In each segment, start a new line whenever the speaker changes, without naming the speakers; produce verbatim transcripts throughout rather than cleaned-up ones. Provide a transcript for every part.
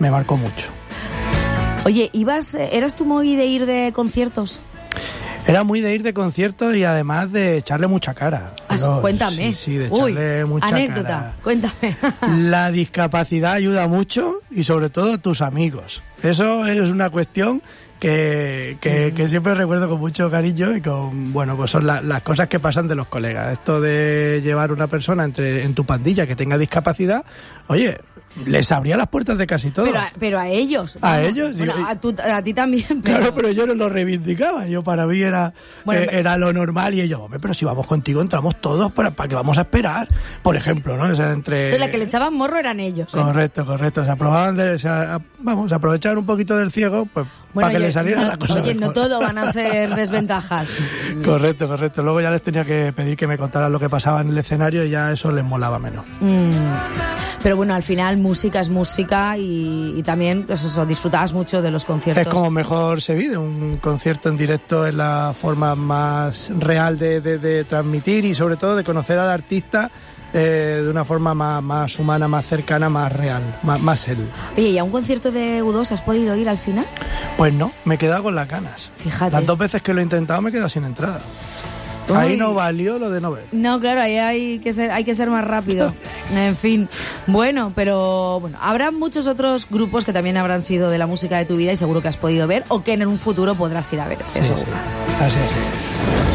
me marcó mucho.
Oye, ¿ibas, ¿eras tú muy de ir de conciertos?
Era muy de ir de conciertos y además de echarle mucha cara.
Pero, cuéntame.
Sí, sí, de echarle
Uy,
mucha
anécdota,
cara.
cuéntame.
La discapacidad ayuda mucho y sobre todo tus amigos. Eso es una cuestión que, que, que siempre recuerdo con mucho cariño y con, bueno, pues son la, las cosas que pasan de los colegas. Esto de llevar una persona entre en tu pandilla que tenga discapacidad, oye, les abría las puertas de casi todo.
Pero a, pero a ellos.
A
vamos.
ellos, sí.
Bueno, a, tu, a ti también. Pero...
Claro, pero yo no lo reivindicaba. Yo para mí era, bueno, eh, era lo normal y ellos, hombre, pero si vamos contigo entramos todos, ¿para, para qué vamos a esperar? Por ejemplo, ¿no? O sea, entre...
La que le echaban morro eran ellos. ¿eh?
Correcto, correcto. Se aprobaban de, se, vamos, se aprovechaban un poquito del ciego, pues bueno, para que oye, le saliera
no,
la cosa
Oye,
mejor.
No todo van a ser desventajas.
Correcto, correcto. Luego ya les tenía que pedir que me contaran lo que pasaba en el escenario y ya eso les molaba menos.
Mm. Pero bueno, al final música es música y, y también, pues eso, disfrutabas mucho de los conciertos.
Es como mejor se vive. Un concierto en directo es la forma más real de, de, de transmitir y sobre todo de conocer al artista Eh, de una forma más, más humana, más cercana, más real, más, más él.
Oye, ¿y a un concierto de U dos has podido ir al final?
Pues no, me he quedado con las ganas.
Fíjate.
Las dos veces que lo he intentado me he quedado sin entrada. Uy. Ahí no valió lo de no ver.
No, claro, ahí hay que ser, hay que ser más rápido. En fin, bueno, pero bueno, habrá muchos otros grupos que también habrán sido de la música de tu vida y seguro que has podido ver o que en un futuro podrás ir a ver.
Sí,
eso
sí.
más.
Así es.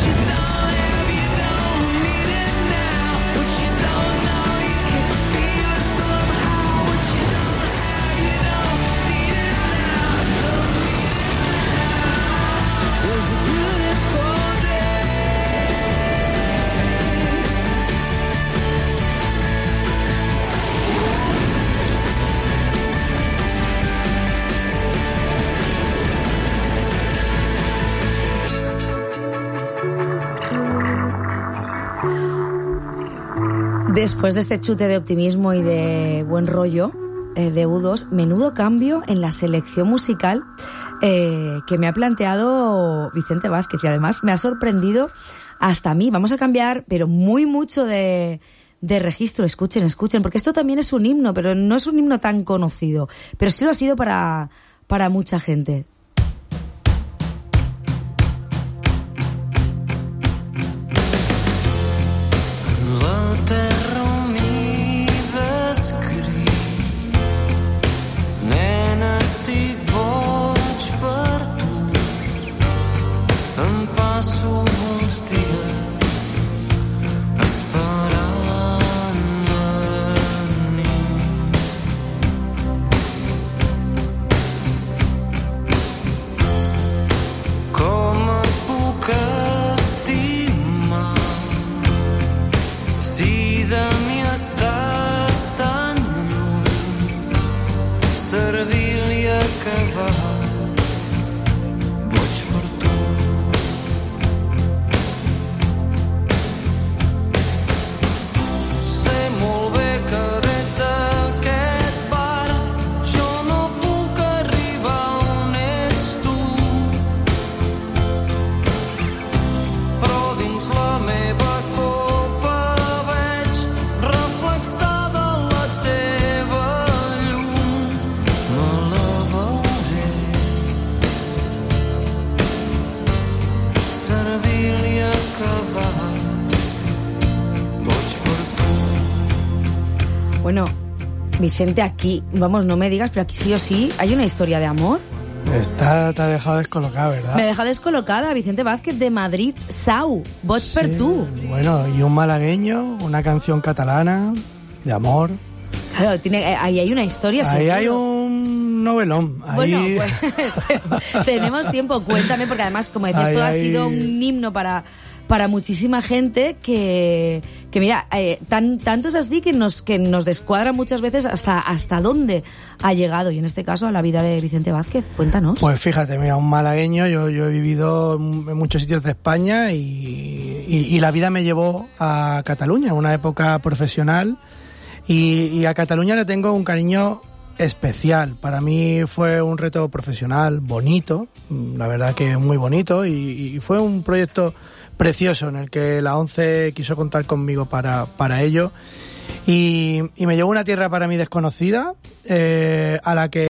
Después de este chute de optimismo y de buen rollo eh, de U dos, menudo cambio en la selección musical eh, que me ha planteado Vicente Vázquez y además me ha sorprendido hasta a mí. Vamos a cambiar, pero muy mucho de, de registro. Escuchen, escuchen, porque esto también es un himno, pero no es un himno tan conocido, pero sí lo ha sido para, para mucha gente. Bueno, Vicente, aquí, vamos, no me digas, pero aquí sí o sí hay una historia de amor.
Está, te ha dejado descolocada, ¿verdad?
Me deja descolocada, Vicente Vázquez de Madrid, Sau, Boig
sí,
per tu.
Bueno, y un malagueño, una canción catalana de amor.
Claro, tiene, ahí hay una historia.
Ahí
seguro.
hay un novelón. Ahí...
Bueno, pues tenemos tiempo, cuéntame, porque además, como decías, esto ha
ahí...
sido un himno para... para muchísima gente que, que mira, eh, tan, tanto es así que nos, que nos descuadra muchas veces hasta, hasta dónde ha llegado, y en este caso a la vida de Vicente Vázquez. Cuéntanos.
Pues fíjate, mira, un malagueño, yo, yo he vivido en muchos sitios de España y, y, y la vida me llevó a Cataluña, una época profesional, y, y a Cataluña le tengo un cariño especial. Para mí fue un reto profesional bonito, la verdad que muy bonito, y, y fue un proyecto precioso en el que la ONCE quiso contar conmigo para, para ello y, y me llevó a una tierra para mí desconocida, eh, a la que